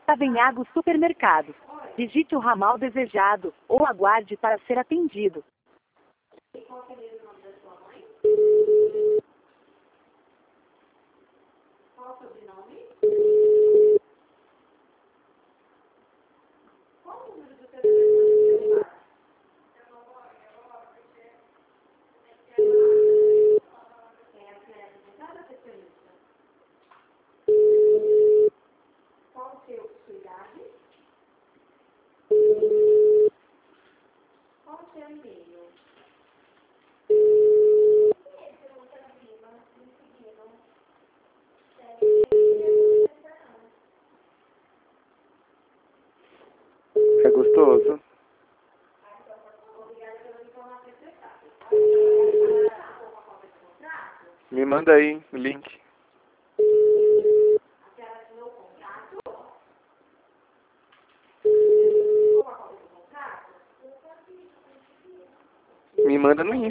Cavenhago Supermercados. Digite o ramal desejado ou aguarde para ser atendido. Qual que é o nome da sua mãe? Qual o sobrenome? Qual o número do seu telefone celular? Quem é a representada, recepcionista? Qual sua idade? Qual o seu e-mail? É gostoso? Me manda aí o link. Me manda no